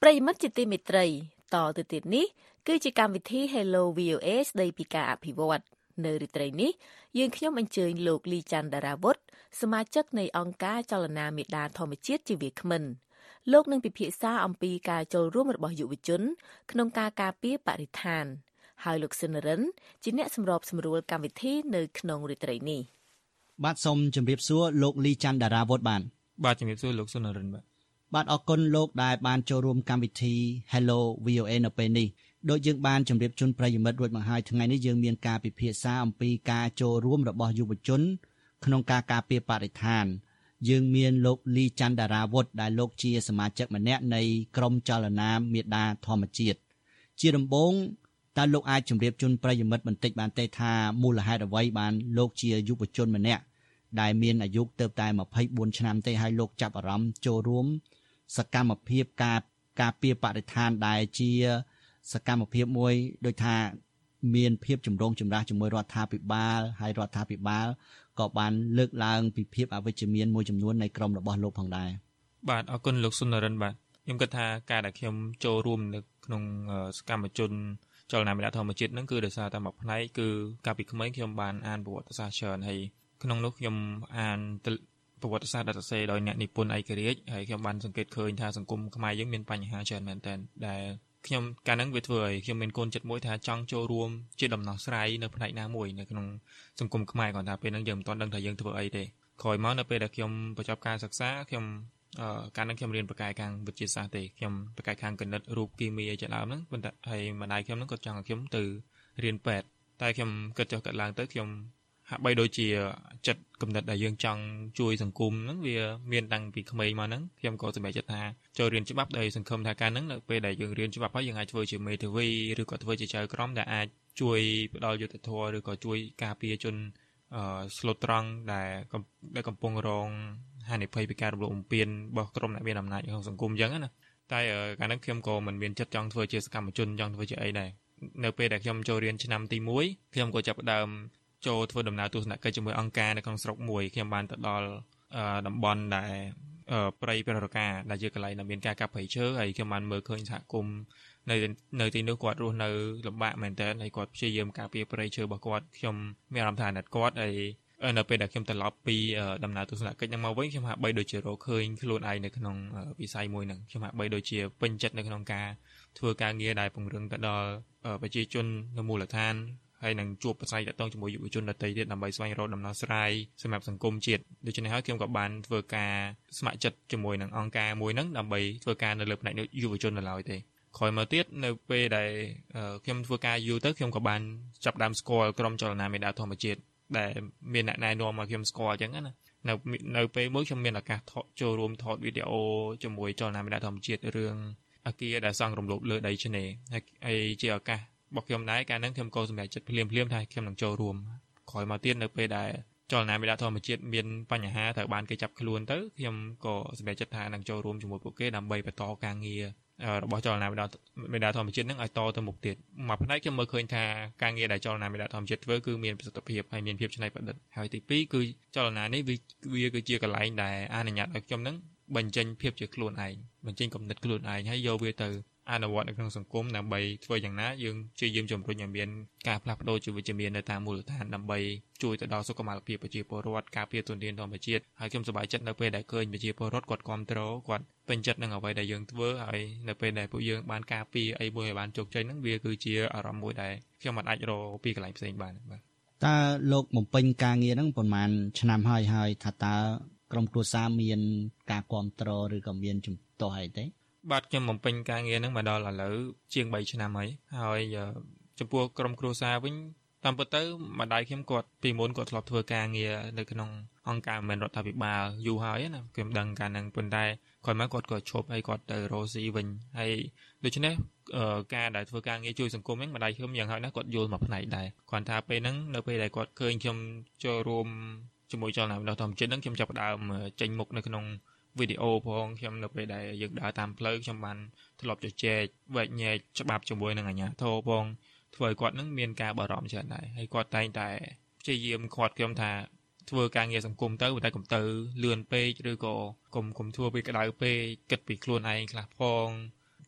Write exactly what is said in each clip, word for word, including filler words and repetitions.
ប្រិយមិត្តជាទីមេត្រីតទៅទៀតនេះគឺជាកម្មវិធី Hello វី អូ เอ ស្ដីពីការអភិវឌ្ឍនៅរាត្រីនេះយើងខ្ញុំអញ្ជើញលោកលីច័ន្ទតារាវុធសមាជិកនៃអង្គការចលនាមេដាធម្មជាតិជាវាគ្មិនលោកនឹងពិភាក្សាអំពីការចូលរួមរបស់យុវជនក្នុងការការពារបរិស្ថានហើយលោកសិនរិនជាអ្នកសម្របសម្រួលកម្មវិធីនៅក្នុងរាត្រីនេះបាទសូមជម្រាបសួរលោកលីច័ន្ទតារាវុធបានបាទជម្រាបសួរលោកសុនរិនបាទបាទអរគុណលោកដែលបានចូលរួមកម្មវិធី Hello វី អូ เอ នៅពេលនេះដូចយើងបានជម្រាបជូនប្រិយមិត្តរួចមកហើយថ្ងៃនេះយើងមានការពិភាក្សាអំពីការចូលរួមរបស់យុវជនក្នុងការការពារបរិស្ថានយើងមានលោកលីច័ន្ទតារាវុធដែលលោកជាសមាជិកម្នាក់នៃក្រុមចលនាមេដាធម្មជាតិជាដំបូងតើលោកអាចជម្រាបជូនប្រិយមិត្តបន្តិចបានទេថាមូលហេតុអ្វីបានលោកជាយុវជនម្នាក់ដែលមានអាយុទៅតែម្ភៃបួនឆ្នាំទេហើយលោកចាប់អារម្មណ៍ចូលរួមសកម្មភាពការការពារបរិស្ថានដែលជាសកម្មភាពមួយដូចថាមានភាពចម្រូងចម្រាសជាមួយរដ្ឋាភិបាលហើយរដ្ឋាភិបាលក៏បានលើកឡើងពីភាពអវិជ្ជមានមួយចំនួននៃក្រមរបស់លោកផងដែរបាទអរគុណលោកសុនរិនបាទខ្ញុំគិតថាការដែលខ្ញុំចូលរួមនៅក្នុងសកម្មជនចលនាមេដាធម្មជាតិហ្នឹងគឺដោយសារតែមួយផ្នែកគឺកាលពីក្មេងខ្ញុំបានអានប្រវត្តិសាស្ត្រច្រើនហើយក្នុងនោះខ្ញុំអានប្រវត្តិសាស្ត្រដែលសរសេរដោយអ្នកនិពន្ធឯករាជ្យហើយខ្ញុំបានសង្កេតឃើញថាសង្គមខ្មែរយើងមានបញ្ហាច្រើនមែនទែនដែលខ្ញុំកាលហ្នឹងវាធ្វើឲ្យខ្ញុំមានកូនចិត្តមួយថាចង់ចូលរួមជាដំណោះស្រាយនៅផ្នែកណាមួយនៅក្នុងសង្គមខ្មែរគាត់ថាពេលហ្នឹងយើងមិនទាន់ដឹងថាយើងធ្វើអីទេក្រោយមកនៅពេលដែលខ្ញុំបញ្ចប់ការសិក្សាខ្ញុំអឺកាលហ្នឹងខ្ញុំរៀនបកាយខាងវិទ្យាសាស្ត្រទេខ្ញុំបកាយខាងគណិតរូបគីមីអីជាដើមហ្នឹងប៉ុន្តែហើយម្ដាយខ្ញុំហ្នឹងគាត់ចង់ឲ្យខ្ញុំទៅរៀនពេទ្យតែខ្ញុំគិតចុះគិតឡើងទៅខ្ញុំហាក់បីដូចជាចិត្តគំនិតដែលយើងចង់ជួយសង្គមហ្នឹងវាមានតាំងពីក្មេងមកហ្នឹងខ្ញុំក៏សម្រេចចិត្តថាចូលរៀនច្បាប់ដោយសង្ឃឹមថាការហ្នឹងនៅពេលដែលយើងរៀនច្បាប់ហើយយើងអាចធ្វើជាមេធាវីឬក៏ធ្វើជាចៅក្រមដែលអាចជួយផ្ដល់យុត្តិធម៌ឬក៏ជួយការពារជនអឺស្លូតត្រង់ដែលដែលកំពុងរងហានិភ័យពីការរំលោភបំពានរបស់ក្រុមអ្នកមានអំណាចក្នុងសង្គមអញ្ចឹងណាតែកាលហ្នឹងខ្ញុំក៏មិនមានចិត្តចង់ធ្វើជាសកម្មជនចង់ធ្វើជាអីដែរនៅពេលដែលខ្ញុំចូលរៀនឆ្នាំទីមួយខ្ញុំក៏ចាប់ផ្ដើមចូលធ្វើដំណើរទស្សនកិច្ចជាមួយអង្គការនៅក្នុងស្រុកមួយខ្ញុំបានទៅដល់តំបន់ដែលព្រៃប្ររកាដែលជាកន្លែងដែលមានការកាប់ព្រៃឈើហើយខ្ញុំបានមើលឃើញសហគមន៍នៅនៅទីនោះគាត់រស់នៅលំបាកមែនទែនហើយគាត់ព្យាយាមការពារព្រៃឈើរបស់គាត់ខ្ញុំមានអារម្មណ៍ថាអាណិតគាត់ហើយនៅពេលដែលខ្ញុំត្រឡប់ពីដំណើរទស្សនកិច្ចហ្នឹងមកវិញខ្ញុំហាក់បីដូចជារកឃើញខ្លួនឯងនៅក្នុងវិស័យមួយហ្នឹងខ្ញុំហាក់បីដូចជាពេញចិត្តនៅក្នុងការធ្វើការងារដែលពង្រឹងទៅដល់ប្រជាជននៅមូលដ្ឋានហើយនឹងជួបប្រស័យតាក់ទងជាមួយយុវជនដទៃទៀតដើម្បីស្វែងរកដំណោះស្រាយសម្រាប់សង្គមជាតិដូច្នេះហើយខ្ញុំក៏បានធ្វើការស្ម័គ្រចិត្តជាមួយនឹងអង្គការមួយហ្នឹងដើម្បីធ្វើការនៅលើផ្នែកយុវជននៅឡើយទេក្រោយមកទៀតនៅពេលដែលខ្ញុំធ្វើការយូរទៅខ្ញុំក៏បានចាប់ដើមស្គាល់ក្រុមចលនាមេដាធម្មជាតិដែលមានអ្នកណែនាំមកខ្ញុំស្គាល់អញ្ចឹងណានៅនៅពេលមួយខ្ញុំមានឱកាសចូលរួមថតវីដេអូជាមួយចលនាមេដាធម្មជាតិរឿងអគារដែលសង់រំលោភលើដីឆ្នេរហើយជាឱកាសរបស់ខ្ញុំដែរកាលហ្នឹងខ្ញុំក៏សម្រេចចិត្តភ្លាមភ្លាមថាខ្ញុំនឹងចូលរួមក្រោយមកទៀតនៅពេលដែលចលនាមេដាធម្មជាតិមានបញ្ហាត្រូវបានគេចាប់ខ្លួនទៅខ្ញុំក៏សម្រេចចិត្តថានឹងចូលរួមជាមួយពួកគេដើម្បីបន្តការងាររបស់ចលនាមេដាមេដាធម្មជាតិហ្នឹងឲ្យតទៅមុខទៀតមួយផ្នែកខ្ញុំមើលឃើញថាការងារដែលចលនាមេដាធម្មជាតិធ្វើគឺមានប្រសិទ្ធភាពហើយមានភាពច្នៃប្រឌិតហើយទីពីរគឺចលនានេះវាគឺជាកន្លែងដែលអនុញ្ញាតឲ្យខ្ញុំហ្នឹងបញ្ចេញភាពជាខ្លួនឯងបញ្ចេញគំនិតខ្លួនឯងហើយយកវាទៅអនុវត្តនៅក្នុងសង្គមដើម្បីធ្វើយ៉ាងណាយើងព្យាយាមជំរុញឲ្យមានការផ្លាស់ប្ដូរជីវវិជ្ជមាននៅតាមមូលដ្ឋានដើម្បីជួយទៅដល់សុខុមាលភាពប្រជាពលរដ្ឋការពារទុនធានធម្មជាតិហើយខ្ញុំសប្បាយចិត្តនៅពេលដែលឃើញប្រជាពលរដ្ឋគាត់គាំទ្រគាត់ពេញចិត្តនឹងអ្វីដែលយើងធ្វើហើយនៅពេលដែលពួកយើងបានការពារអីមួយឲ្យបានជោគជ័យហ្នឹងវាគឺជាអារម្មណ៍មួយដែលខ្ញុំមិនអាចរកពីកន្លែងផ្សេងបានបាទតើលោកបំពេញការងារហ្នឹងប្រហែលឆ្នាំហើយហើយថាតើក្រុមគ្រួសារមានការគាំទ្រឬក៏មានជំទាស់អីទេបាទខ្ញុំបំពេញការងារហ្នឹងមកដល់ឥឡូវជាងបីឆ្នាំហើយហើយចំពោះក្រុមគ្រួសារវិញតាមពិតទៅម្ដាយខ្ញុំគាត់ពីមុនគាត់ធ្លាប់ធ្វើការងារនៅក្នុងអង្គការមិនរដ្ឋាភិបាលយូរហើយណាខ្ញុំដឹងការហ្នឹងប៉ុន្តែក្រោយមកគាត់ក៏ឈប់ហើយគាត់ទៅរកស៊ីវិញហើយដូច្នេះការដែលធ្វើការងារជួយសង្គមហ្នឹងម្ដាយខ្ញុំយ៉ាងហោចណាស់គាត់យល់មកផ្នែកដែរគាត់ថាពេលហ្នឹងនៅពេលដែលគាត់ឃើញខ្ញុំចូលរួមជាមួយចលនាមេដាធម្មជាតិហ្នឹងខ្ញុំចាប់ផ្ដើមចេញមុខនៅក្នុងវីដេអូផងខ្ញុំនៅពេលដែលយើងដើរតាមផ្លូវខ្ញុំបានធ្លាប់ជជែកវែកញែកច្បាប់ជាមួយនឹងអាជ្ញាធរផងធ្វើឲ្យគាត់នឹងមានការបារម្ភច្រើនដែរហើយគាត់តែងតែព្យាយាមខាត់ខ្ញុំថាធ្វើការងារសង្គមទៅតែកុំទៅលឿនពេកឬក៏កុំកុំធ្វើពីក្តៅពេកគិតពីខ្លួនឯងខ្លះផង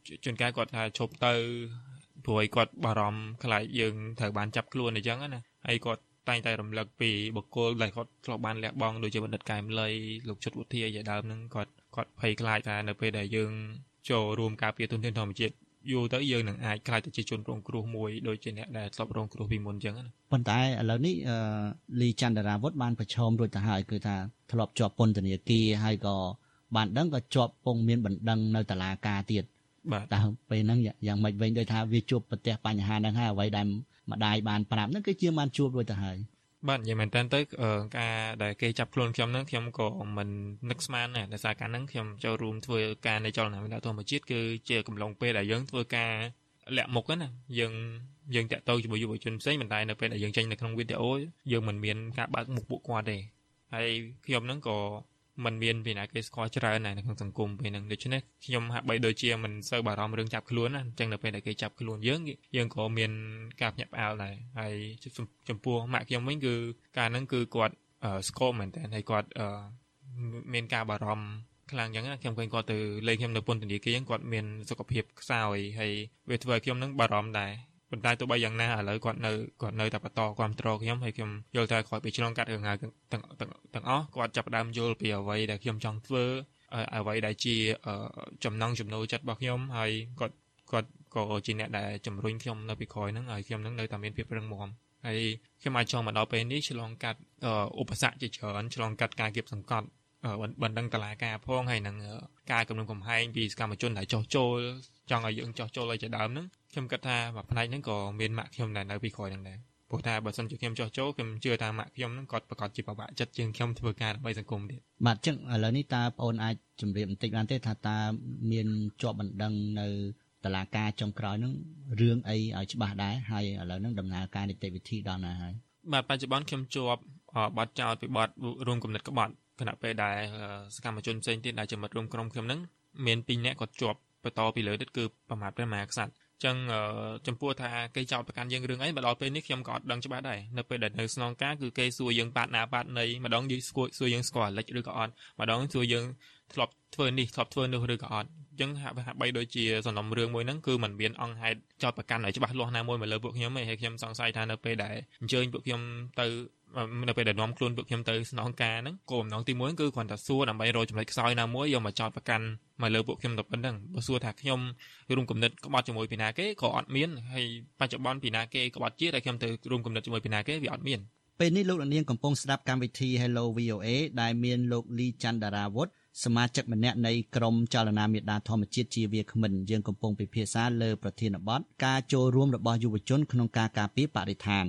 ជួនកាលគាត់ថាឈប់ទៅព្រោះគាត់បារម្ភខ្លាចយើងត្រូវបានចាប់ខ្លួនអញ្ចឹងណាហើយគាត់តែងតែរំលឹកពីបុគ្គលដែលគាត់ធ្លាប់បានលះបង់ដូចជាបណ្ឌិតកែមលីលោកជុតវុធាជាដើមហ្នឹងគាត់គាត់ភ័យខ្លាចថានៅពេលដែលយើងចូលរួមការពារទុនធានធម្មជាតិយូរទៅយើងនឹងអាចខ្លាចទៅជាជនរងគ្រោះមួយដូចជាអ្នកដែលធ្លាប់រងគ្រោះពីមុនអញ្ចឹងណាប៉ុន្តែឥឡូវនេះលីចន្ទរាវុធបានប្រឈមរួចទៅហើយគឺថាធ្លាប់ជាប់ពន្ធនាគារហើយក៏បានដឹងក៏ជាប់ពងមានបណ្ដឹងនៅតុលាការទៀតបាទតែពេលហ្នឹងយ៉ាងម៉េចវិញដោយថាវាជួបប្រទះបញ្ហាហ្នឹងហើយអ្វីដែលម្ដាយបានប្រាប់ហ្នឹងគឺជាបានជួបរួចទៅហើយបាទនិយាយមែនតើទៅការដែលគេចាប់ខ្លួនខ្ញុំហ្នឹងខ្ញុំក៏មិននឹកស្មានដែរដោយសារការហ្នឹងខ្ញុំចូលរួមធ្វើការในចលនាវិទ្យាធម្មជាតិគឺជាកំឡុងពេលដែលយើងធ្វើការលាក់មុខណាយើងយើងតាក់ទងជាមួយយុវជនផ្សេងប៉ុន្តែនៅពេលដែលយើងចេញនៅក្នុងវីដេអូយើងមិនមានការបើកមុខពួកគាត់ទេហើយខ្ញុំហ្នឹងក៏มันមានពីណាគេស្គាល់ច្រើនណាស់នៅក្នុងសង្គមពេលហ្នឹងដូច្នេះខ្ញុំហាក់បីដូចជាមិនសូវបារម្ភរឿងចាប់ខ្លួនណាអញ្ចឹងនៅពេលដែលគេចាប់ខ្លួនយើងយើងក៏មានការភ្ញាក់ផ្អើលដែរហើយចំពោះម៉ាក់ខ្ញុំវិញគឺការហ្នឹងគឺគាត់ស្គមមែនតើហើយគាត់មានការបារម្ភខ្លាំងអញ្ចឹងណាខ្ញុំឃើញគាត់ទៅលេងខ្ញុំនៅពន្ធនាគារគាត់មានសុខភាពខ្សោយហើយវាធ្វើឲ្យខ្ញុំហ្នឹងបារម្ភដែរប៉ុន្តែទោះបីយ៉ាងណាឥឡូវគាត់នៅគាត់នៅតែបន្តគ្រប់គ្រងខ្ញុំហើយខ្ញុំយល់ថាគាត់ពីឆ្លងកាត់រឿងហើយទាំងទាំងអស់គាត់ចាប់ផ្ដើមយល់ពីអ្វីដែលខ្ញុំចង់ធ្វើអ្វីដែលជាចំណងចំណូលចិត្តរបស់ខ្ញុំហើយគាត់គាត់ក៏ជាអ្នកដែលជំរុញខ្ញុំនៅពីក្រោយហ្នឹងហើយខ្ញុំហ្នឹងនៅតែមានភាពរឹងមាំហើយខ្ញុំអាចចង់មកដល់ពេលនេះឆ្លងកាត់ឧបសគ្គជាច្រើនឆ្លងកាត់ការគៀបសង្កត់បណ្ដឹងតឡាការផងហើយនឹងការគំរាមកំហែងពីសកម្មជនដែលចោះចូលចង់ឲ្យយើងចោះចូលឲ្យជាដើមហ្នឹងខ្ញុំគិតថាមួយផ្នែកហ្នឹងក៏មានម៉ាក់ខ្ញុំដែលនៅពីក្រោយហ្នឹងដែរព្រោះថាបើសិនជាខ្ញុំចោះចូលខ្ញុំជឿថាម៉ាក់ខ្ញុំហ្នឹងគាត់ប្រកាសជាពិបាកចិត្តជាងខ្ញុំធ្វើការដើម្បីសង្គមទៀតបាទអញ្ចឹងឥឡូវនេះតើបងអូនអាចជម្រាបបន្តិចបានទេថាតើមានជាប់បណ្ដឹងនៅតឡាការចុងក្រោយហ្នឹងរឿងអីឲ្យច្បាស់ដែរហើយឥឡូវហ្នឹងដំណើរការនីតិវិធីដល់ណាហើយបាទបច្ចុប្បន្នខ្ញុំជាប់បទចោទពីបទរួមគំនិតក្បត់គណៈពេលដែលសកម្មជនផ្សេងទៀតដែលជាមិត្តរួមក្រុមខ្ញុំហ្នឹងមានពីរនាក់គាត់ជាប់បន្តពីលើទៀតគឺប្រមាថព្រះមហាក្សត្រអញ្ចឹងចំពោះថាគេចោទប្រកាន់យើងរឿងអីមកដល់ពេលនេះខ្ញុំក៏អត់ដឹងច្បាស់ដែរនៅពេលដែលនៅស្នងការគឺគេសួរយើងប៉ាតណាប៉ាតណីម្ដងយើងស្គាល់សួរយើងស្គាល់អាលិចឬក៏អត់ម្ដងសួរយើងធ្លាប់ធ្វើនេះធ្លាប់ធ្វើនោះឬក៏អត់អញ្ចឹងហាក់ហាក់បីដូចជាសំណុំរឿងមួយហ្នឹងគឺมันមានអង្គហេតុចោទប្រកាន់ឲ្យច្បាស់លាស់ណាមួយមកលើពួកខ្ញុំទេហើយខ្ញុំសង្ស័យថានៅពេលដែលអញ្ជើញពួកខ្ញុំទៅនៅពេលដែលនាំខ្លួនពួកខ្ញុំទៅស្នងការហ្នឹងគោលបំណងទីមួយគឺគ្រាន់តែសួរដើម្បីរកចំណុចខ្សោយណាមួយយកមកចោទប្រកាន់មកលើពួកខ្ញុំទៅប៉ុណ្្នឹងបើសួរថាខ្ញុំរួមគំនិតក្បត់ជាមួយពីណាគេក៏អត់មានហើយបច្ចុប្បន្នពីណាគេក្បត់ជាតែខ្ញុំទៅរួមគំនិតជាមួយពីណាគេវាអត់មានពេលនេះលោកនាងកំពុងស្ដាប់កម្មវិធី Hello វី អូ เอ ដែលមានលោកលីចន្ទរាវុធសមាជិកម្នាក់នៃក្រុមចលនាមេដាធម្មជាតិជាវាគ្មិនយើងកំពុងពិភាក្សាលើប្រធានបទការចូលរួមរបស់យុវជនក្នុងការការពារបរិស្ថាន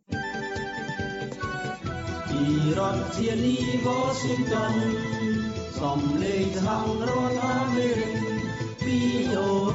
ពីរដ្ឋធានី Washington សំឡេងសហរដ្ឋអាមេរិក វី អូ เอ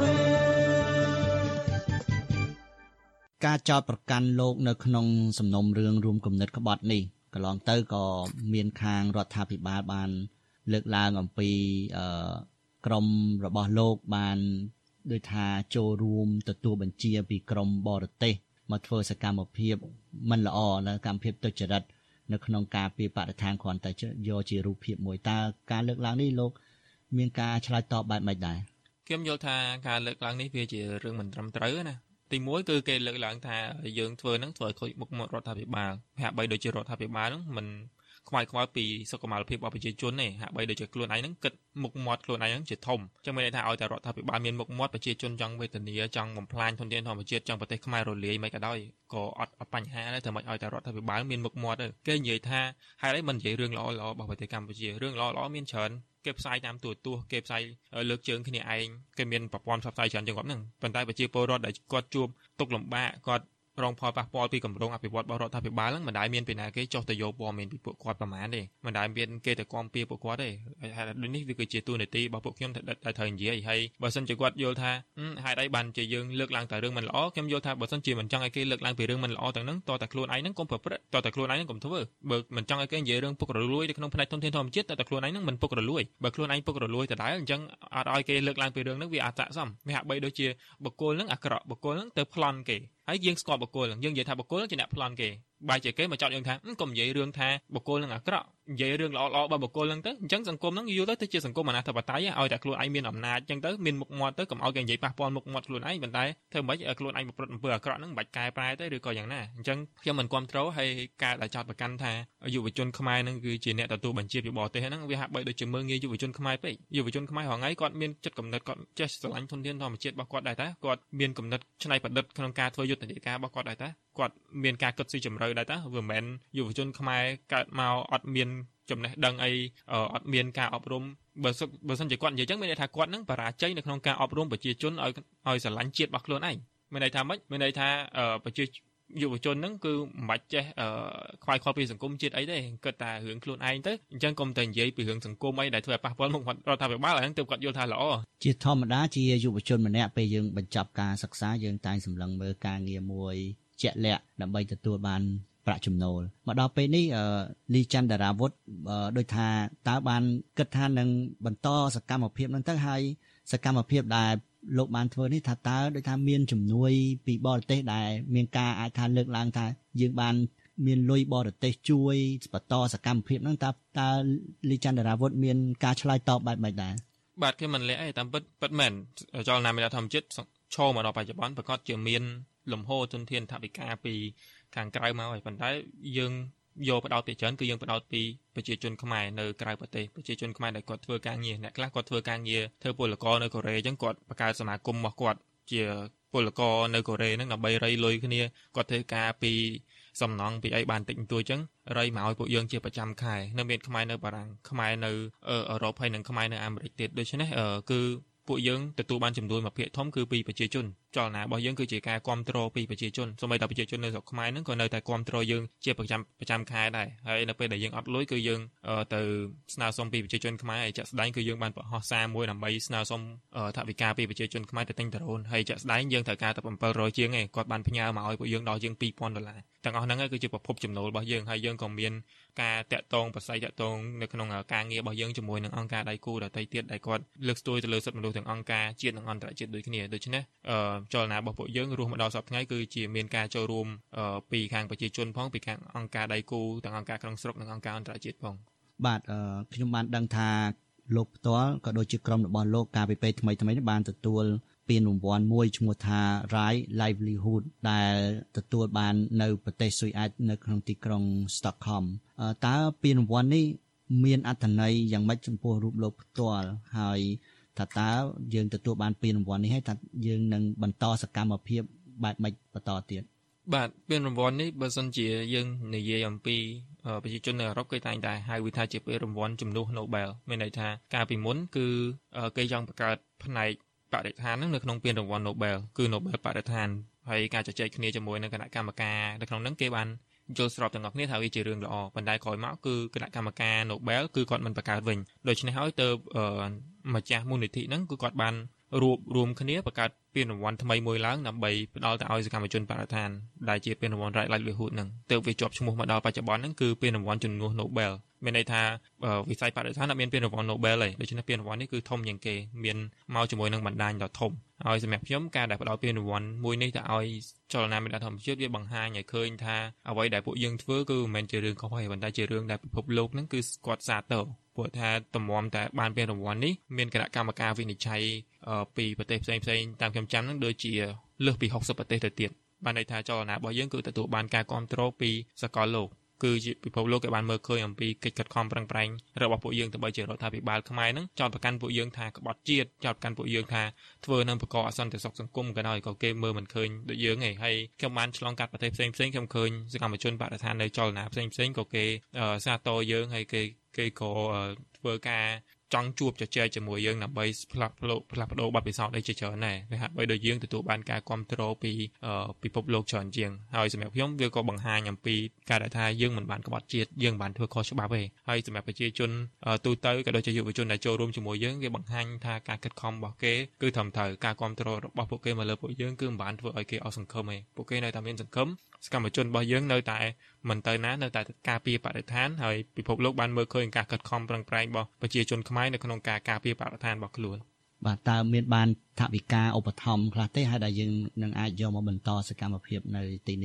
ការចោទប្រកាន់លោកនៅក្នុងសំណុំរឿងរួមគំនិតក្បត់នេះកន្លងទៅក៏មានខាងរដ្ឋាភិបាលបានលើកឡើងអំពីអឺក្រមរបស់លោកបានដូចថាចូលរួមទទួលបញ្ជាពីក្រមបរទេសមកធ្វើសកម្មភាពមិនល្អនៅកម្មភាពទុច្ចរិតនៅក្នុងការពីបរិស្ថានគ្រាន់តែយកជារូបភាពមួយតើការលើកឡើងនេះលោកមានការឆ្លើយតបបែបម៉េចដែរខ្ញុំយល់ថាការលើកឡើងនេះវាជារឿងមិនត្រឹមត្រូវណាទីមួយគឺគេលើកឡើងថាយើងធ្វើហ្នឹងធ្វើឲ្យខូចមុខមាត់រដ្ឋាភិបាលហាក់បីដូចជារដ្ឋាភិបាលហ្នឹងមិនខ្វាយខ្វល់ពីសុខុមាលភាពរបស់ប្រជាជនទេហាក់បីដូចជាខ្លួនឯងហ្នឹងគិតមុខមាត់ខ្លួនឯងហ្នឹងជាធំអញ្ចឹងមានន័យថាឲ្យតែរដ្ឋាភិបាលមានមុខមាត់ប្រជាជនចង់វេទនាចង់បំផ្លាញធនធានធម្មជាតិចង់ប្រទេសខ្មែររលាយមិនក៏ដោយក៏អត់អត់បញ្ហាដែរតែមិនឲ្យតែរដ្ឋាភិបាលមានមុខមាត់ទេគេនិយាយថាហេតុអីមិននិយាយរឿងល្អល្អរបស់ប្រទេសកម្ពុជារឿងល្អល្អមានច្រើនគេផ្សាយតាមទូរទស្សន៍គេផ្សាយលើកជើងគ្នាឯងគេមានប្រព័ន្ធផ្សព្វផ្សាយច្រើនជាងគាត់ហ្នឹងប៉ុន្តែប្រជាពលរដ្ឋដែលគាត់ជួបទុក្ខលំបាកគាត់រងផលប៉ះពាល់ពីគម្រោងអភិវឌ្ឍរបស់រដ្ឋាភិបាលហ្នឹងមិនដែលមានពីណាគេចុះទៅយកព័ត៌មានពីពួកគាត់ប្រមាណទេមិនដែលមានគេទៅគាំពៀពួកគាត់ទេហើយដូចនេះវាគឺជាទូនាទីរបស់ពួកខ្ញុំដែលត្រូវនិយាយហើយបើសិនជាគាត់យល់ថាហេតុអីបានជាយើងលើកឡើងតែរឿងមិនល្អខ្ញុំយល់ថាបើសិនជាមិនចង់ឲ្យគេលើកឡើងពីរឿងមិនល្អទាំងហ្នឹងតើតែខ្លួនឯងហ្នឹងកុំប្រព្រឹត្តតើតែខ្លួនឯងហ្នឹងកុំធ្វើបើមិនចង់ឲ្យគេនិយាយរឿងពុករលួយនៅក្នុងផ្នែកធនធានធម្មជាតិតើតែខ្លួនឯងហ្នឹងមិនពុករលួយបើខ្លួនឯងពុករលួយដដែលអញ្ចឹងអត់ឲ្យគេលើកឡើងពីរឿងហ្នឹងវាអត់ស័ក្តិសមវាហាក់បីដូចជាបុគ្គលហ្នឹងអាក្រក់បុគ្គលហ្នឹងទៅប្លន់គេហើយយើងស្គាល់បុគ្គលយើងនិយាយថាបុគ្គលជាអ្នកប្លន់គេបាយជាគេមកចោទយើងថាកុំនិយាយរឿងថាបុគ្គលនឹងអាក្រក់និយាយរឿងល្អៗរបស់បុគ្គលនឹងទៅអញ្ចឹងសង្គមហ្នឹងយល់ទៅទៅជាសង្គមអនាធិបតេយ្យឲ្យតែខ្លួនឯងមានអំណាចអញ្ចឹងទៅមានមុខមាត់ទៅកុំឲ្យគេនិយាយប៉ះពាល់មុខមាត់ខ្លួនឯងប៉ុន្តែធ្វើមិនឲ្យខ្លួនឯងប្រព្រឹត្តអំពើអាក្រក់ហ្នឹងមិនបាច់កែប្រែទេឬក៏យ៉ាងណាអញ្ចឹងខ្ញុំមិនគាំទ្រឲ្យការដែលចោទប្រកាន់ថាយុវជនខ្មែរហ្នឹងគឺជាអ្នកទទួលបញ្ជាពីបរទេសហ្នឹងវាហាក់បីដូចជាមើលងាយយុវជនខ្មែរពេកយុវជនខ្មែររហងៃគាត់មានចិត្តគំនិតគាត់ចេះស្រឡាញ់ធនធានធម្មជាតិរបស់គាត់ដែរតាគាត់មានគំនិតច្នៃប្រឌិតក្នុងការធ្វើយុទ្ធនាការរបស់គាត់ដែរតាគាត់មានការគិតស៊ីជម្រៅដែរតាវាមិនមែនយុវជនខ្មែរកើតមកអត់មានចំណេះដឹងអីអត់មានការអប់រំបើបើសិនជាគាត់និយាយចឹងមានន័យថាគាត់នឹងបរាជ័យនៅក្នុងការអប់រំប្រជាជនឲ្យឲ្យស្រឡាញ់ជាតិរបស់ខ្លួនឯងមានន័យថាម៉េចមានន័យថាប្រជាយុវជនហ្នឹងគឺមិនបាច់ចេះខ្វាយខ្វល់ពីសង្គមជាតិអីទេគិតតែរឿងខ្លួនឯងទៅអញ្ចឹងកុំតែនិយាយពីរឿងសង្គមអីដែលធ្វើឲ្យប៉ះពាល់មុខមាត់រដ្ឋាភិបាលហ្នឹងទើបគាត់យល់ថាល្អជាធម្មតាជាយុវជនម្នាក់ពេលយើងបញ្ចប់ការសិក្សាយើងតែងសម្លឹងមើលការងារមួយជាក់លាក់ដើម្បីទទួលបានប្រាក់ចំណូលមកដល់ពេលនេះលីច័ន្ទតារាវុធដូចថាតើបានគិតថានឹងបន្តសកម្មភាពហ្នឹងទៅហើយសកម្មភាពដែលលោកបានធ្វើនេះថាតើដូចថាមានជំនួយពីបរទេសដែលមានការអាចថាលើកឡើងថាយើងបានមានលុយបរទេសជួយបន្តសកម្មភាពហ្នឹងតើតើលីច័ន្ទតារាវុធមានការឆ្លើយតបបែបម៉េចដែរបាទខ្ញុំមិនលាក់អីតាមពិតពិតមែនចលនាមេដាធម្មជាតិឈរមកដល់បច្ចុប្បន្នប្រកាសជាមានលំហូរទុនធានថវិកាពីខាងក្រៅមកហើយប៉ុន្តែយើងយកបដោតពីច្រើនគឺយើងបដោតពីប្រជាជនខ្មែរនៅក្រៅប្រទេសប្រជាជនខ្មែរដែលគាត់ធ្វើការងារអ្នកខ្លះគាត់ធ្វើការងារធ្វើពលករនៅកូរ៉េអញ្ចឹងគាត់បង្កើតសមាគមរបស់គាត់ជាពលករនៅកូរ៉េហ្នឹងដើម្បីរៃលុយគ្នាគាត់ធ្វើការពីសំណងពីអីបានតិចបន្តួចអញ្ចឹងរៃមកឲ្យពួកយើងជាប្រចាំខែនៅមានខ្មែរនៅបារាំងខ្មែរនៅអឺរ៉ុបហើយនិងខ្មែរនៅអាមេរិកទៀតដូច្នេះគឺពួកយើងទទួលបានចំនួនមួយភាគធំគឺពីប្រជាជនចលនារបស់យើងគឺជាការគ្រប់គ្រងពីប្រជាជនសូម្បីតែប្រជាជននៅស្រុកខ្មែរហ្នឹងក៏នៅតែគ្រប់គ្រងយើងជាប្រចាំប្រចាំខែដែរហើយនៅពេលដែលយើងអត់លុយគឺយើងទៅស្នើសុំពីប្រជាជនខ្មែរហើយចាក់ស្ដែងគឺយើងបានបង្ហោះសារមួយដើម្បីស្នើសុំថវិកាពីប្រជាជនខ្មែរទៅទិញដ្រូនហើយចាក់ស្ដែងយើងត្រូវការតែbảy trămជាងឯងគាត់បានផ្ញើមកឲ្យពួកយើងដល់ជាងtwo thousandដុល្លារទាំងអស់ហ្នឹងគឺជាប្រភពចំណូលរបស់យើងហើយយើងក៏មានការតាក់ទងប្រស័យតាក់ទងនៅក្នុងការងាររបស់យើងជាមួយនឹងអង្គការដៃគូដទៃទៀតដែលគាត់លើកស្ទួយទៅលើសិទ្ធិមនុស្សទាំងអង្គការជាតិនិងអន្តរជាតិដូចគ្នាដូច្នេះចលនារបស់ពួកយើងរស់មកដល់សប្តាហ៍ថ្ងៃគឺជាមានការចូលរួមពីខាងប្រជាជនផងពីខាងអង្គការដៃគូទាំងអង្គការក្នុងស្រុកនិងអង្គការអន្តរជាតិផងបាទខ្ញុំបានដឹងថាលោកផ្ទាល់ក៏ដូចជាក្រុមរបស់លោកកាលពីពេលថ្មីថ្មីនេះបានទទួលពានរង្វាន់មួយឈ្មោះថា Right Livelihood ដែលទទួលបាននៅប្រទេសស៊ុយអែតនៅក្នុងទីក្រុង Stockholm តើពានរង្វាន់នេះមានអត្ថន័យយ៉ាងម៉េចចំពោះរូបលោកផ្ទាល់ហើយថាតើយើងទទួលបានពានរង្វាន់នេះហើយថាយើងនឹងបន្តសកម្មភាពបែបម៉េចបន្តទៀតបាទពានរង្វាន់នេះបើសិនជាយើងនិយាយអំពីប្រជាជននៅអឺរ៉ុបគេតែងតែហៅវាថាជាពានរង្វាន់ជំនួស Nobel មានន័យថាកាលពីមុនគឺគេចង់បង្កើតផ្នែកបរិស្ថានហ្នឹងនៅក្នុងពានរង្វាន់ Nobel គឺ Nobel បរិស្ថានហើយការជជែកគ្នាជាមួយនឹងគណៈកម្មការនៅក្នុងហ្នឹងគេបានយល់ស្របទាំងអស់គ្នាថាវាជារឿងល្អប៉ុន្តែក្រោយមកគឺគណៈកម្មការ Nobel គឺគាត់មិនបង្កើតវិញដូច្នេះហើយទៅម្ចាស់មូលនិធិហ្នឹងគឺគាត់បានរួបរวมគ្នាបង្កើតពានរង្វាន់ថ្មីមួយឡើងដើម្បីផ្ដល់ទៅឲ្យសកម្មជនបរិស្ថានដែលជាពានរង្វាន់ Right Livelihood ហ្នឹងទើបវាជាប់ឈ្មោះមកដល់បច្ចុប្បន្នហ្នឹងគឺពានរង្វាន់ជំនួស Nobel មានន័យថាវិស័យបរិស្ថានអត់មានពានរង្វាន់ Nobel ទេដូច្នេះពានរង្វាន់នេះគឺធំជាងគេមានមកជាមួយនឹងបណ្ដាញដ៏ធំហើយសម្រាប់ខ្ញុំការដែលផ្ដល់ពានរង្វាន់មួយនេះទៅឲ្យចលនាមេដាធម្មជាតិវាបង្ហាញឲ្យឃើញថាអ្វីដែលពួកយើងធ្វើគឺមិនមែនជារឿងខុសទេប៉ុន្តែជារឿងដែលពិភពលោកហ្នឹងគឺគាត់សាទរព្រោះថាតម្រាំតែបានពានរង្វាន់នេះមានគណៈកម្មការវិនិច្ឆ័យពីប្រទេសផ្សេងផ្សេងតាមខ្ញុំចាំហ្នឹងដូចជាលើសពីหกสิบប្រទេសទៅទៀតបានន័យថាចលនារបស់យើងគឺទទួលបានការគ្រប់គ្រងពីសកលលោកគឺជាពិភពលោកគេបានមើលឃើញអំពីកិច្ចខិតខំប្រឹងប្រែងរបស់ពួកយើងដើម្បីជារដ្ឋាភិបាលខ្មែរហ្នឹងចោទប្រកាន់ពួកយើងថាក្បត់ជាតិចោទប្រកាន់ពួកយើងថាធ្វើនឹងបង្កអសន្តិសុខសង្គមក៏ដោយក៏គេមើលមិនឃើញដូចយើងឯងហើយខ្ញុំបានឆ្លងកាត់ប្រទេសផ្សេងផ្សេងខ្ញុំឃើញសកម្មជនបរិស្ថាននៅចលនាផ្សេងផ្សេងក៏គេសាទរយើងហើយគេគេក៏ធ្វើការចង់ជួបជជែកជាមួយយើងដើម្បីផ្លាស់ប្ដូរផ្លាស់ប្ដូរបទពិសោធន៍អីជាច្រើនដែរវាហាក់បីដូចយើងទទួលបានការគ្រប់គ្រងពីពិភពលោកច្រើនជាងហើយសម្រាប់ខ្ញុំវាក៏បង្ហាញអំពីការដែលថាយើងមិនបានក្បត់ជាតិយើងមិនបានធ្វើខុសច្បាប់ទេហើយសម្រាប់ប្រជាជនទូទៅក៏ដូចជាយុវជនដែលចូលរួមជាមួយយើងវាបង្ហាញថាការខិតខំរបស់គេគឺត្រឹមត្រូវការគ្រប់គ្រងរបស់ពួកគេមកលើពួកយើងគឺមិនបានធ្វើឲ្យគេអស់សង្ឃឹមទេពួកគេនៅតែមានសង្ឃឹមសកម្មជនរបស់យើងនៅតែមិនទៅណានៅតែការពារបរិស្ថានហើយពិភពលោកបានមើលឃើញការខិតខំប្រឹងប្រែងរបស់ប្រជាជនខ្មែរនៅក្នុងការការពារបរិស្ថានរបស់ខ្លួនបាទតើមានបានថវិកាឧបត្ថម្ភខ្លះទេហើយដែលយើងនឹងអាចយកមកបន្តសកម្មភាពនៅទីនេះ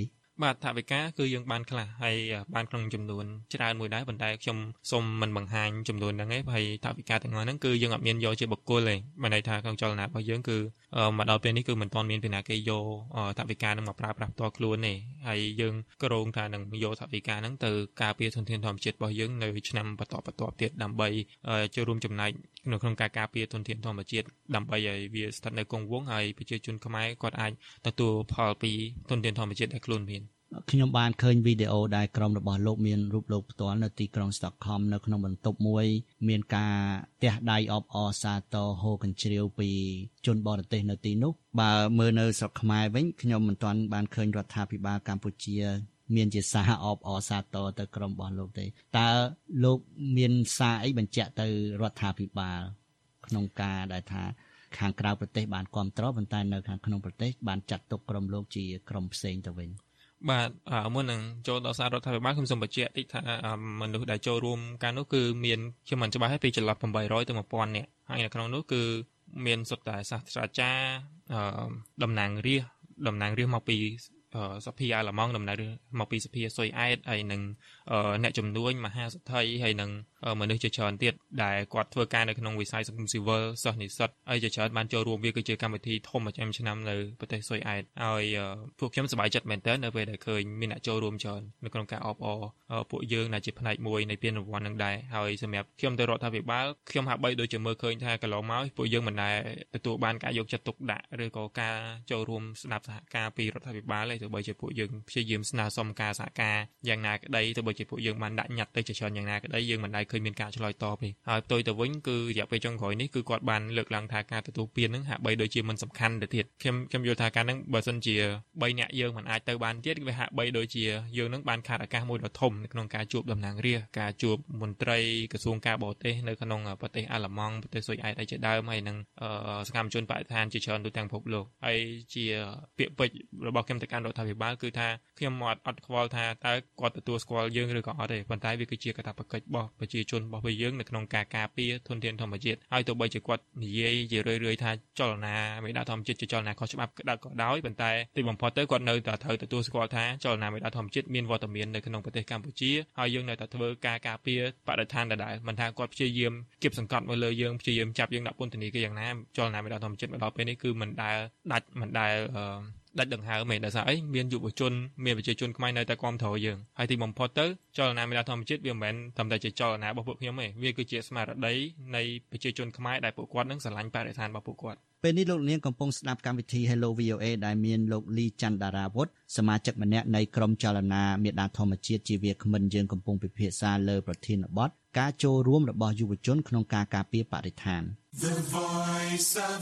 បាទថាវិការគឺយើងបានខ្លះហើយបានក្នុងចំនួនច្រើនមួយដែរប៉ុន្តែខ្ញុំសូមមិនបង្ហាញចំនួនហ្នឹងទេហើយថាវិការទាំងអស់ហ្នឹងគឺយើងអត់មានយកជាបុគ្គលទេបានន័យថាក្នុងចលនារបស់យើងគឺមកដល់ពេលនេះគឺមិនទាន់មានពីណាគេយកថាវិការហ្នឹងមកប្រើប្រាស់ផ្ទាល់ខ្លួនទេហើយយើងក៏រងថានឹងយកថាវិការហ្នឹងទៅការពារធនធានធម្មជាតិរបស់យើងនៅឆ្នាំបន្តបន្ទាប់ទៀតដើម្បីចូលរួមចំណែកនៅក្នុងការការពារធនធានធម្មជាតិដើម្បីឲ្យវាស្ថិតនៅគង់វង្សហើយប្រជាជនខ្មែរគាត់អាចទទួលផលពីធនធានធម្មជាតិដែលខ្លួនមានខ្ញុំបានឃើញវីដេអូដែលក្រុមរបស់លោកមានរូបលោកផ្ទាល់នៅទីក្រុង Stockholm នៅក្នុងបន្ទប់មួយមានការទះដៃអបអរសាទរហូរកញ្ជ្រៀវពីជនបរទេសនៅទីនោះបើមើលនៅស្រុកខ្មែរវិញខ្ញុំមិនទាន់បានឃើញរដ្ឋាភិបាលកម្ពុជាមានជាសារអបអរសាទរទៅក្រុមរបស់លោកទេតើលោកមានសារអីបញ្ជាក់ទៅរដ្ឋាភិបាលក្នុងការដែលថាខាងក្រៅប្រទេសបានគ្រប់គ្រងប៉ុន្តែនៅខាងក្នុងប្រទេសបានចាត់ទុកក្រុមលោកជាក្រុមផ្សេងទៅវិញបាទមុននឹងចូលដល់សាររដ្ឋាភិបាលខ្ញុំសូមបញ្ជាក់តិចថាមនុស្សដែលចូលរួមការនោះគឺមានខ្ញុំមិនច្បាស់ទេពីចន្លោះeight hundredទៅone thousandនាក់ហើយនៅក្នុងនោះគឺមានសុទ្ធតែសាស្ត្រាចារ្យតំណាងរាស្ត្រតំណាងរាស្ត្រមកពីសភាអាល្លឺម៉ង់ដំណើរមកពីសភាស៊ុយអែតហើយនឹងអ្នកជំនួញមហាសេដ្ឋីហើយនឹងមនុស្សជាច្រើនទៀតដែលគាត់ធ្វើការនៅក្នុងវិស័យសង្គមស៊ីវិលសិស្សនិស្សិតហើយជាច្រើនបានចូលរួមវាគឺជាកម្មវិធីធំប្រចាំឆ្នាំនៅប្រទេសស៊ុយអែតហើយពួកខ្ញុំសប្បាយចិត្តមែនទែននៅពេលដែលឃើញមានអ្នកចូលរួមច្រើននៅក្នុងការអបអរពួកយើងដែលជាផ្នែកមួយនៃពានរង្វាន់នឹងដែរហើយសម្រាប់ខ្ញុំទៅរដ្ឋាភិបាលខ្ញុំហាក់បីដូចជាមើលឃើញថាកន្លងមកពួកយើងមិនដែលទទួលបានការយកចិត្តទុកដាក់ឬក៏ការចូលរួមស្ដាប់សហការពីរដ្ឋាភិបាលទេទោះបីជាពួកយើងព្យាយាមស្នើសុំការសហការយ៉ាងណាក្តីទោះបីជាពួកយើងបានដាក់ញត្តិទៅជាច្រើនយ៉ាងណាក្តីយើងមិនដែលឃើញមានការឆ្លើយតបទេហើយផ្ទុយទៅវិញគឺរយៈពេលចុងក្រោយនេះគឺគាត់បានលើកឡើងថាការទទួលពាននឹងហាក់បីដូចជាមិនសំខាន់ទៅទៀតខ្ញុំខ្ញុំយល់ថាការហ្នឹងបើសិនជាthreeនាក់យើងមិនអាចទៅបានទៀតវាហាក់បីដូចជាយើងនឹងបានខាតឱកាសមួយដ៏ធំនៅក្នុងការជួបតំណាងរាស្ត្រការជួបមន្ត្រីក្រសួងការបរទេសនៅក្នុងប្រទេសអាល្លឺម៉ង់ប្រទេសស៊ុយអែតឯជាដើមហើយនឹងសកម្មជនបរិស្ថានជាច្រើនទូទាំងពិភពលោកហើយជាពាក្យពេចន៍របស់ខ្ញុំទៅកាន់រដ្ឋាភិបាលគឺថាខ្ញុំអត់អត់ខ្វល់ថាតើគាត់ទទួលស្គាល់យើងឬក៏អត់ទេប៉ុន្តែវាគឺជាកាតព្វកិច្ចរបស់ប្រជាជនរបស់ពួកយើងនៅក្នុងការការពារធនធានធម្មជាតិហើយទោះបីជាគាត់និយាយជារឿយៗថាចលនាមេដាធម្មជាតិជាចលនាខុសច្បាប់ក្តៅក៏ដោយប៉ុន្តែទីបំផុតទៅគាត់នៅតែត្រូវទទួលស្គាល់ថាចលនាមេដាធម្មជាតិមានវត្តមាននៅក្នុងប្រទេសកម្ពុជាហើយយើងនៅតែធ្វើការការពារបរិស្ថានដដែលមិនថាគាត់ព្យាយាមគៀបសង្កត់មកលើយើងព្យាយាមចាប់យើងដាក់ពន្ធនាគារយ៉ាងណាចលនាមេដាធម្មជាតិមកដល់ពេលនេះគឺមិនដែលដាច់មិនដែលដាច់ដង្ហើមឯដោយសារអីមានយុវជនមានប្រជាជនខ្មែរនៅតែគាំទ្រយើងហើយទីបំផុតទៅចលនាមេដាធម្មជាតិវាមិនមែនត្រឹមតែជាចលនារបស់ពួកខ្ញុំទេវាគឺជាស្មារតីនៃប្រជាជនខ្មែរដែលពួកគាត់នឹងស្រឡាញ់បរិស្ថានរបស់ពួកគាត់ពេលនេះលោកនាងកំពុងស្ដាប់កម្មវិធី Hello វី អូ เอ ដែលមានលោកលីច័ន្ទតារាវុធសមាជិកម្នាក់នៃក្រុមចលនាមេដាធម្មជាតិជាវាគ្មិនយើងកំពុងពិភាក្សាលើប្រធានបទការចូលរួមរបស់យុវជនក្នុងការការពារបរិស្ថាន The Voice of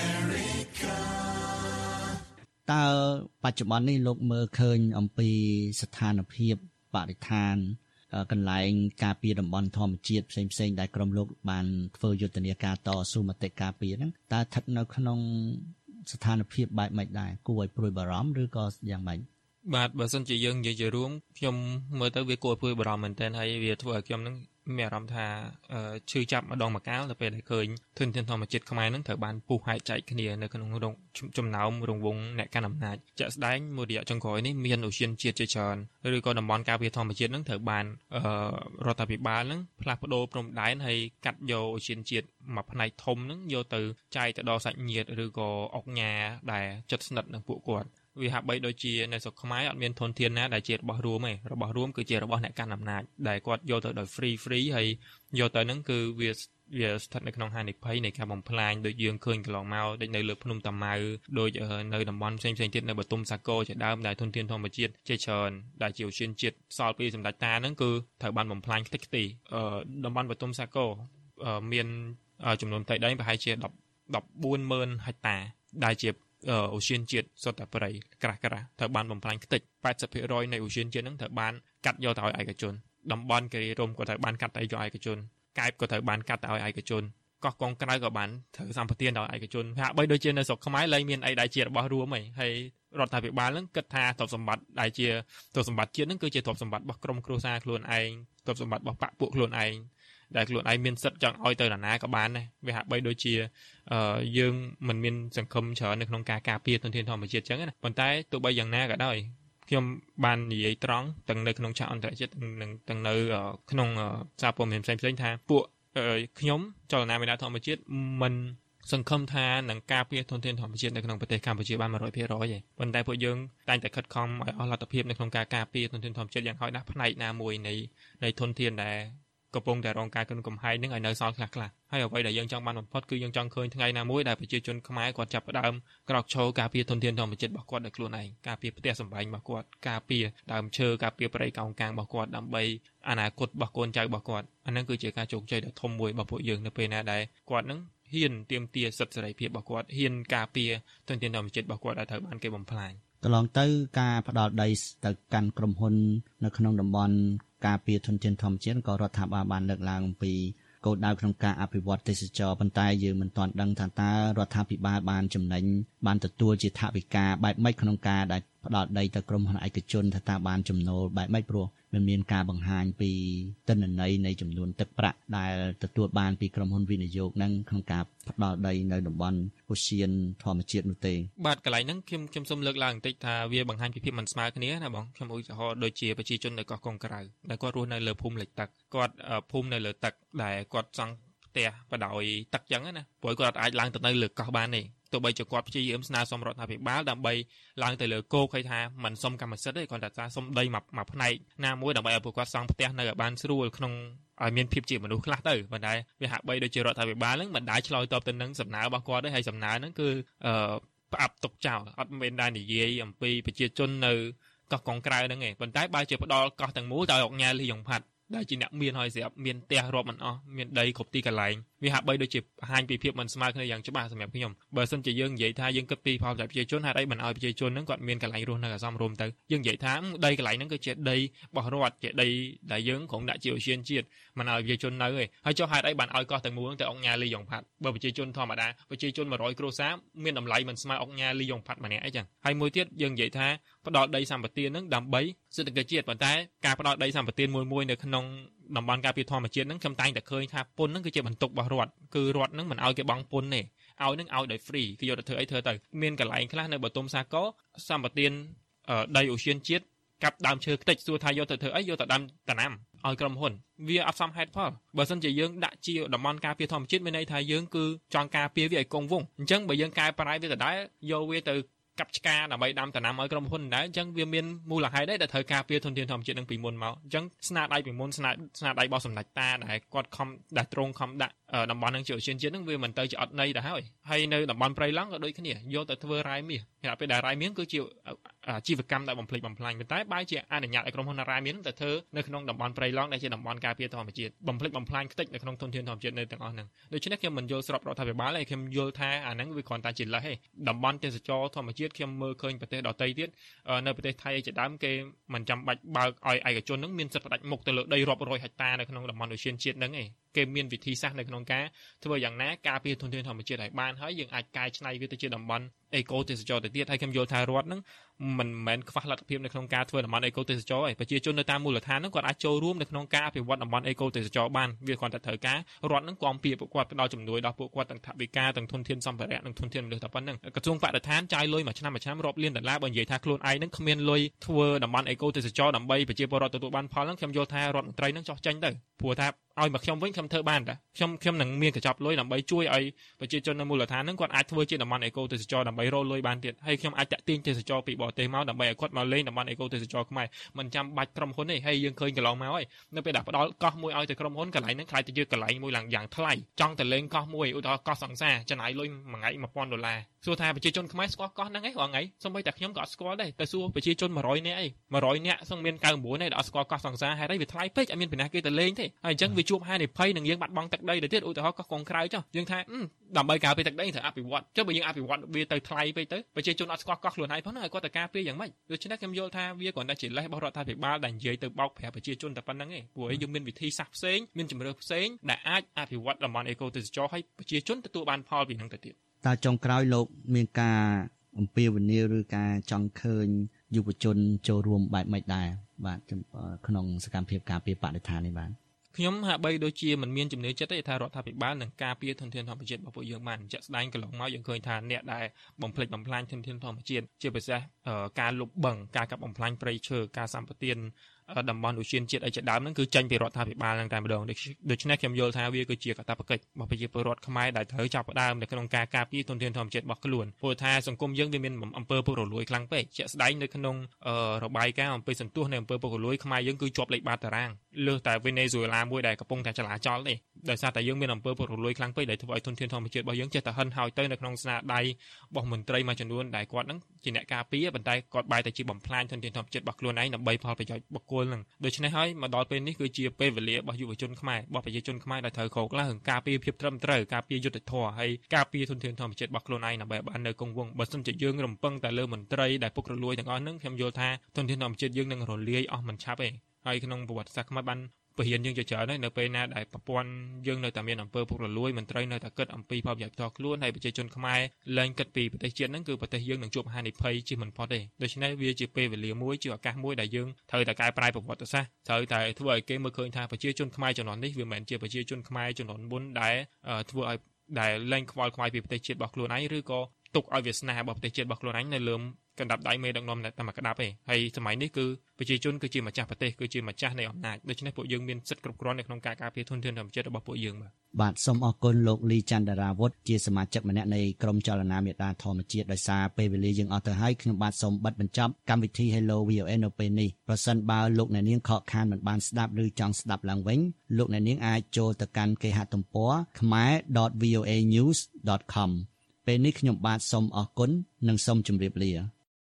Americaតើបច្ចុប្បន្ននេះលោកមើលឃើញអំពីស្ថានភាពបរិស្ថានកន្លែងការពារតំបន់ធម្មជាតិផ្សេងៗដែលក្រុមលោកបានធ្វើយុទ្ធនាការតស៊ូមតិការពារហ្នឹងតើស្ថិតនៅក្នុងស្ថានភាពបែបម៉េចដែរគួរឲ្យព្រួយបារម្ភឬក៏យ៉ាងម៉េចបាទបើសិនជាយើងនិយាយជារួមខ្ញុំមើលទៅវាគួរព្រួយបារម្ភមែនទែនហើយវាធ្វើឲ្យខ្ញុំនឹងមានអារម្មណ៍ថាឈឺចាប់ម្ដងម្កាលទៅពេលដែលឃើញធនធានធម្មជាតិខ្មែរនឹងត្រូវបានពុះហែកចែកគ្នានៅក្នុងចំណោមរង្វង់អ្នកកាន់អំណាចជាក់ស្ដែងមួយរយៈចុងក្រោយនេះមានឧស្សាហជាតិជាច្រើនឬក៏តំបន់ការពារធម្មជាតិនឹងត្រូវបានរដ្ឋាភិបាលនឹងផ្លាស់ប្ដូរព្រំដែនហើយកាត់យកឧស្សាហជាតិមួយផ្នែកធំនឹងយកទៅចែកទៅដល់សាច់ញាតិឬក៏អុកញ៉ាដែលជិតស្និទ្ធនឹងពួកគាត់វាហាក់បីដូចជានៅស្រុកខ្មែរអត់មានធនធានណាដែលជារបស់រួមទេរបស់រួមគឺជារបស់អ្នកកាន់អំណាចដែលគាត់យកទៅដោយ free free ហើយយកទៅហ្នឹងគឺវាវាស្ថិតនៅក្នុងហានិភ័យនៃការបំផ្លាញដូចយើងឃើញកន្លងមកដូចនៅលើភ្នំតាម៉ៅដូចនៅតំបន់ផ្សេងៗទៀតនៅបទុមសាគរជាដើមដែលធនធានធម្មជាតិជាច្រើនដែលជាឧស្សាហជាតិសល់ពីសម្ដេចតាហ្នឹងគឺត្រូវបានបំផ្លាញខ្ទេចខ្ទីតំបន់បទុមសាគរមានចំនួនផ្ទៃដីប្រហែលជាfourteen thousandហិកតាដែលជាអូសៀនជាតិសុទ្ធតែប្រៃក្រាស់ក្រាស់ត្រូវបានបំផ្លាញខ្ទេចeighty percent នៃអូសៀនជាតិហ្នឹងត្រូវបានកាត់យកទៅឲ្យឯកជនតំបន់គិរីរម្យក៏ត្រូវបានកាត់ទៅយកឯកជនកែបក៏ត្រូវបានកាត់ទៅឲ្យឯកជនកោះកុងក្រៅក៏បានត្រូវសម្បទានដល់ឯកជនហាក់បីដូចជានៅស្រុកខ្មែរលែងមានអីដែលជារបស់រួមហីហើយរដ្ឋាភិបាលហ្នឹងគិតថាទ្រព្យសម្បត្តិដែលជាទ្រព្យសម្បត្តិជាតិហ្នឹងគឺជាទ្រព្យសម្បត្តិរបស់ក្រុមគ្រួសារខ្លួនឯងទ្រព្យសម្បត្តិរបស់បកពួកខ្លួនឯងដែលខ្លួនឯងមានសិទ្ធិចង់ឲ្យទៅណាណាក៏បានដែរវាហាក់បីដូចជាយើងមិនមានសង្ឃឹមច្រើននៅក្នុងការការពារធនធានធម្មជាតិអញ្ចឹងណាប៉ុន្តែទោះបីយ៉ាងណាក៏ដោយខ្ញុំបាននិយាយត្រង់ទាំងនៅក្នុងឆាកអន្តរជាតិនិងទាំងនៅក្នុងសារព័ត៌មានផ្សេងៗថាពួកខ្ញុំចលនាមេដាធម្មជាតិមិនសង្ឃឹមថានឹងការពារធនធានធម្មជាតិនៅក្នុងប្រទេសកម្ពុជាបាន one hundred percent ទេប៉ុន្តែពួកយើងតែងតែខិតខំឲ្យអស់លទ្ធភាពនៅក្នុងការការពារធនធានធម្មជាតិយ៉ាងហោចណាស់ផ្នែកណាមួយនៃនៃធនធានដែលកំពុងតែរងការគំរាមកំហែងនឹងឲ្យនៅសល់ខ្លះៗហើយអ្វីដែលយើងចង់បានបំផុតគឺយើងចង់ឃើញថ្ងៃណាមួយដែលប្រជាជនខ្មែរគាត់ចាប់ផ្ដើមក្រោកឈរការពារធនធានធម្មជាតិរបស់គាត់ដោយខ្លួនឯងការពារផ្ទះសម្បែងរបស់គាត់ការពារដើមឈើការពារព្រៃកោងកាងរបស់គាត់ដើម្បីអនាគតរបស់កូនចៅរបស់គាត់អាហ្នឹងគឺជាការជោគជ័យដ៏ធំមួយរបស់ពួកយើងនៅពេលណាដែលគាត់នឹងហ៊ានទាមទារសិទ្ធិសេរីភាពរបស់គាត់ហ៊ានការពារធនធានធម្មជាតិរបស់គាត់ដែលត្រូវបានគេបំផ្លាញកន្លងទៅការផ្ដាល់ដីទៅកាន់ក្រុមហ៊ុននៅក្នុងតំបន់ការពារធនធានធម្មជាតិក៏រដ្ឋាភិបាលបានលើកឡើងអំពីគោលដៅក្នុងការអភិវឌ្ឍទេសចរប៉ុន្តែយើងមិនទាន់ដឹងថាតើរដ្ឋាភិបាលបានចំណេញបានទទួលជាថវិកាបែបម៉េចក្នុងការដែលផ្ដាល់ដីទៅក្រុមហ៊ុនឯកជនថាតើបានចំណូលបែបម៉េចព្រោះมันមានការបង្ហាញពីទិន្នន័យនៃចំនួនទឹកប្រាក់ដែលទទួលបានពីក្រុមហ៊ុនវិនិយោគនឹងក្នុងការផ្ដាល់ដីនៅតំបន់ឧទ្យានធម្មជាតិនោះទេបាទកន្លែងហ្នឹងខ្ញុំខ្ញុំសូមលើកឡើងបន្តិចថាវាបង្ហាញពីភាពមិនស្មើគ្នាណាបងខ្ញុំឧទាហរណ៍ដូចជាប្រជាជននៅកោះកុងក្រៅដែលគាត់រស់នៅលើភូមិលិចទឹកគាត់ភូមិនៅលើទឹកដែលគាត់សង់ផ្ទះបដោយទឹកចឹងណាព្រោះគាត់អាចឡើងទៅនៅលើកោះបានទេទោះបីជាគាត់ព្យាយាមស្នើសុំរដ្ឋាភិបាលដើម្បីឡើងទៅលើគោកឲ្យថាមិនសុំកម្មសិទ្ធិទេគាត់តែថាសុំដីមួយមួយផ្នែកណាមួយដើម្បីឲ្យពួកគាត់សង់ផ្ទះនៅឲ្យបានស្រួលក្នុងឲ្យមានភាពជាមនុស្សខ្លះទៅប៉ុន្តែវាហាក់បីដូចជារដ្ឋាភិបាលហ្នឹងមិនដែលឆ្លើយតបទៅនឹងសំណើរបស់គាត់ទេហើយសំណើហ្នឹងគឺអឺផ្អាប់ទុកចោលអត់មានដែលនិយាយអំពីប្រជាជននៅកោះកុងក្រៅហ្នឹងទេប៉ុន្តែបើជាផ្ដាល់កោះទាំងមូលទៅឲ្យអង្គការលីយ៉ុងផាត់ដែលជាអ្នកមានហើយស្រាប់មានផ្ទះរាប់មិនអស់មានដីគ្រប់ទីកន្លែងវាហាក់បីដូចជាបង្ហាញពីភាពមិនស្មើគ្នាយ៉ាងច្បាស់សម្រាប់ខ្ញុំបើសិនជាយើងនិយាយថាយើងគិតពីផលប្រយោជន៍ប្រជាជនហេតុអីមិនឲ្យប្រជាជនហ្នឹងគាត់មានកន្លែងរស់នៅអាសមរម្យទៅយើងនិយាយថាដីកន្លែងហ្នឹងគឺជាដីរបស់រដ្ឋជាដីដែលយើងក្រុងដាក់ជាឧទ្យានជាតិមិនឲ្យប្រជាជននៅទេហើយចុះហេតុអីបានឲ្យកោះទាំងមូលទៅអង្គការលីយ៉ុងផាត់បើប្រជាជនធម្មតាប្រជាជនone hundredគ្រួសារមានតម្លៃមិនស្មើអង្គការលីយ៉ុងផាត់ម្នាក់អីចឹងហើយមួយទៀតយើងនិយាយថាផ្ដល់ដីសម្បត្តិហ្នឹងដើម្បីសេដ្ឋកិច្ចជាតិប៉ុន្តែការផ្ដល់ដីសម្បត្តិមួយមួយនៅក្នុងតំបន់ការពារធម្មជាតិហ្នឹងខ្ញុំតែងតែឃើញថាពន្ធហ្នឹងគឺជាបន្ទុករបស់រដ្ឋគឺរដ្ឋហ្នឹងមិនឲ្យគេបង់ពន្ធទេឲ្យហ្នឹងឲ្យដោយ free គេយកទៅធ្វើអីធ្វើទៅមានកន្លែងខ្លះនៅបតុមសាគរសម្បត្តិដីឧទ្យានជាតិកាប់ដើមឈើខ្ទេចសួរថាយកទៅធ្វើអីយកទៅដាំដំណាំឲ្យក្រុមហ៊ុនវាអត់សមហេតុផលបើមិនជាយើងដាក់ជាតំបន់ការពារធម្មជាតិមានន័យថាយើងគឺចង់ការពារវាឲ្យគង់វង្សអញ្ចឹងបើយើងកែប្រែវាដដែលយកវាទៅកាប់ឆ្ការដើម្បីដាំដំណាំឲ្យក្រុមហ៊ុនដែរអញ្ចឹងវាមានមូលហេតុដែរដែលត្រូវការពារធនធានធម្មជាតិនឹងពីមុនមកអញ្ចឹងស្នាដៃពីមុនស្នាស្នាដៃរបស់សម្ដេចតាដែលគាត់ខំដែលទ្រង់ខំដាក់តំបន់នឹងជាឧទ្យានជាតិនឹងវាមិនទៅជាអត់ន័យទៅហើយហើយនៅតំបន់ព្រៃឡង់ក៏ដូចគ្នាយកទៅធ្វើរ៉ែមាសតែពេលដែលរ៉ែមាសគឺជាអាជីវកម្មដែលបំផ្លិចបំផ្លាញប៉ុន្តែបែរជាអនុញ្ញាតឲ្យក្រុមហ៊ុនរ៉ែមាសទៅធ្វើនៅក្នុងតំបន់ព្រៃឡង់ដែលជាតំបន់ការពារធម្មជាតិបំផ្លិចបំផ្លាញខ្ទេចនៅក្នុងធនធានធម្មជាតិនៅទាំងអស់ហ្នឹងដូច្នេះខ្ញុំមិនយល់ស្របរដ្ឋាភិបាលទេខ្ញុំយល់ថាអាហ្នឹងវាគ្រាន់តែជាលេសទេតំបន់ទេសចរធម្មជាតិខ្ញុំមើលឃើញប្រទេសដទៃទៀតនៅប្រទេសថៃជាដើមគេមិនចាំបាច់បើកឲ្យឯកជនហ្នឹងមានសិទ្ធិផ្ដាច់មុខទៅលើដីរាប់រយហិកតានៅក្នុងតំបន់ឧទ្យានជាតិហ្នឹងឯងគេមានវិធីសាស្ត្រនៅក្នុងការធ្វើយ៉ាងណាការពារធនធានធម្មជាតិឲ្យបានហើយយើងអាចកែច្នៃវាទៅជាតំបន់អេកូទេសចរទៅទៀតហើយខ្ញុំយល់ថារដ្ឋហ្នឹងមិនមែនខ្វះលទ្ធភាពនៅក្នុងការធ្វើតំបន់អេកូទេសចរទេប្រជាជននៅតាមមូលដ្ឋានហ្នឹងគាត់អាចចូលរួមនៅក្នុងការអភិវឌ្ឍតំបន់អេកូទេសចរបានវាគ្រាន់តែត្រូវការរដ្ឋហ្នឹងគាំពារពួកគាត់ផ្ដល់ជំនួយដល់ពួកគាត់ទាំងថវិកាទាំងធនធានសម្ភារៈនិងធនធានមនុស្សតែប៉ុណ្្នឹងក្រសួងបរិស្ថានចាយលុយមួយឆ្នាំមួយឆ្នាំរាប់លានដុល្លារបើនិយាយថាខ្លួនឯងហ្នឹងគ្មានលុយធ្វើតំបន់អេកូទេសចរដើម្បីប្រជាពលរដ្ឋទទួលបានផលហ្នឹងខ្ញុំយល់ថារដ្ឋមន្ត្រីហ្នឹងចោះចេញទៅព្រោះថាឲ្យមកខ្ញុំវិញខ្ញុំធ្វើបានតាខ្ញុំខ្ញុំនឹងមានកញ្ចប់លុយដើម្បីជួយឲ្យប្រជាជននៅមូលដ្ឋានហ្នឹងគាត់អាចធ្វើជាតំបន់អេកូទេសចរដើម្បីរកលុយបានទៀតហើយខ្ញុំអាចតាក់ទាញទេសចរពីបរទេសមកដើម្បីឲ្យគាត់មកលេងតំបន់អេកូទេសចរខ្មែរមិនចាំបាច់ក្រុមហ៊ុនទេហើយយើងឃើញកន្លងមកហើយនៅពេលដែលផ្ដល់កោះមួយឲ្យទៅក្រុមហ៊ុនកន្លែងហ្នឹងខ្លាចទៅជាកន្លែងមួយឡើងយ៉ាងថ្លៃចង់ទៅលេងកោះមួយឧទាហរណ៍កោះសង្សារចំណាយលុយមួយថ្ងៃone thousandដុល្លារសួរថាប្រជាជនខ្មែរស្គាល់កោះហ្នឹងឯងរាល់ថ្ងៃសូម្បីតែខ្ញុំក៏អត់ស្គាល់ដែរតែសួរប្រជាជនone hundredនាក់ឯងone hundredនាក់សឹងមានninety-nineនាក់ដែលអត់ស្គាល់កោះសង្សារហេតុអីវាថ្លៃពេកអត់មានពីណាគេទៅលេងទេហើយអញ្ចឹងវាជួបហានិភ័យនឹងយើងបាត់បង់ទឹកដីទៅទៀតឧទាហរណ៍កោះកុងក្រៅចុះយើងថាដើម្បីការពារទឹកដីត្រូវអភិវឌ្ឍចុះបើយើងអភិវឌ្ឍវាទៅថ្លៃពេកទៅប្រជាជនអត់ស្គាល់កោះខ្លួនឯងផងណាឲ្យគាត់ទៅការពារយ៉ាងម៉េចដូច្នេះខ្ញុំយល់ថាវាគ្រាន់តែជាលេសរបស់រដ្ឋាភិបាលដែលនិយាយទៅបោកប្រាស់ប្រជាជនតែប៉ុណ្្នឹងឯងព្រោះយើងមានវិធីសាស្ត្រផ្សេងមានជំរឿផ្សេងដែលអាចអភិវឌ្ឍតំបន់អេកូទេសចរឲ្យប្រជាជនទទួលបានផលពីនឹងទៅទៀតតើចុងក្រោយលោកមានការអំពាវនាវឬការចង់ឃើញយុវជនចូលរួមបែបម៉េចដែរបាទក្នុងសកម្មភាពការពារបរិស្ថាននេះបាទខ្ញុំហាក់បីដូចជាមិនមានជំនឿចិត្តទេថារដ្ឋាភិបាលនឹងការពារធនធានធម្មជាតិរបស់ពួកយើងបានជាក់ស្ដែងកន្លងមកយើងឃើញថាអ្នកដែលបំផ្លិចបំផ្លាញធនធានធម្មជាតិជាពិសេសការលុបបង្ការកាប់បំផ្លាញព្រៃឈើការសម្បទានតំបន់ឧទ្យានជាតិអីជាដើមហ្នឹងគឺចេញពីរដ្ឋាភិបាលហ្នឹងតែម្ដងដូច្នេះខ្ញុំយល់ថាវាគឺជាកាតព្វកិច្ចរបស់ប្រជាពលរដ្ឋខ្មែរដែលត្រូវចាប់ផ្ដើមនៅក្នុងការការពារធនធានធម្មជាតិរបស់ខ្លួនព្រោះថាសង្គមយើងវាមានអំពើពុករលួយខ្លាំងពេកជាក់ស្ដែងនៅក្នុងរបាយការណ៍អំពីសន្ទុះនៃអំពើពុករលួយខ្មែរយើងគឺជាប់លេខបាតតារាងលើសតែវេណេស៊ុយអេឡាមួយដែលកំពុងតែចលាចលទេដោយសារតែយើងមានអំពើពុករលួយខ្លាំងពេកដែលធ្វើឲ្យធនធានធម្មជាតិរបស់យើងចេះតែហិនហោចទៅនៅក្នុងស្នាដៃរបស់មន្ត្រីមួយចំនួនដែលគាត់ហ្នឹងជាអ្នកការពារប៉ុន្តែគាត់បែរទៅជាបំផ្លាញធនធានធម្មជាតិរបស់ខ្លួនឯងដើម្បីផលប្រយោជន៍បុគ្គលហ្នឹងដូច្នេះហើយមកដល់ពេលនេះគឺជាពេលវេលារបស់យុវជនខ្មែររបស់ប្រជាជនខ្មែរដែលត្រូវក្រោកឡើងការពារភាពត្រឹមត្រូវការពារយុត្តិធម៌ហើយការពារធនធានធម្មជាតិរបស់ខ្លួនឯងដើម្បីបាននៅគង់វង្សបើមិនជាយើងរំពឹងតែលើមន្ត្រីដែលពុករលួយទាំងអស់ហ្នឹងខ្ញុំយល់ថាធនធានធម្មជាតិយើងនឹងរលាយអស់មិនឆាប់ទេហើយក្នុងប្រវត្តិសាស្ត្រខ្មែរបានពហិនយើងជាច្រើនហើយនៅពេលណាដែលប្រព័ន្ធយើងនៅតែមានអំពើពុករលួយមន្ត្រីនៅតែគិតអំពីផលប្រយោជន៍ផ្ទាល់ខ្លួនហើយប្រជាជនខ្មែរលែងគិតពីប្រទេសជាតិហ្នឹងគឺប្រទេសយើងនឹងជួបហានិភ័យជាមិនផុតទេដូច្នេះវាជាពេលវេលាមួយជាឱកាសមួយដែលយើងត្រូវតែកែប្រែប្រវត្តិសាស្ត្រត្រូវតែធ្វើឲ្យគេមើលឃើញថាប្រជាជនខ្មែរជំនាន់នេះវាមិនមែនជាប្រជាជនខ្មែរជំនាន់មុនដែលធ្វើឲ្យដែលលែងខ្វល់ខ្វាយពីប្រទេសជាតិរបស់ខ្លួនឯងឬក៏ទុកឲ្យវាសនារបស់ប្រទេសជាតិរបស់ខ្លួនឯងនៅលើកណ្ដាប់ដៃមេដឹកនាំតែមកក្តាប់ទេហើយសម័យនេះគឺប្រជាជនគឺជាម្ចាស់ប្រទេសគឺជាម្ចាស់នៃអំណាចដូច្នេះពួកយើងមានសិទ្ធិគ្រប់គ្រាន់នៅក្នុងការការពារធនធានធម្មជាតិរបស់ពួកយើងបាទបាទសូមអរគុណលោកលីចន្ទរាវុធជាសមាជិកម្នាក់នៃក្រុមចលនាមេដាធម្មជាតិដោយសារពេលវេលាយើងអស់ទៅហើយខ្ញុំបាទសូមបិទបញ្ចប់កម្មវិធី Hello វី អូ អេ នៅពេលនេះប្រសិនបើលោកអ្នកនាងខកខានមិនបានស្ដាប់ឬចង់ស្ដាប់ឡើងវិញលោកអ្នកនាងអាចចូលទៅកាន់គេហទំព័រ khmer dot v o a news dot com ពេលនេះខ្ញុំបាទសូមអរគុណនិងសូមជម្រាបលា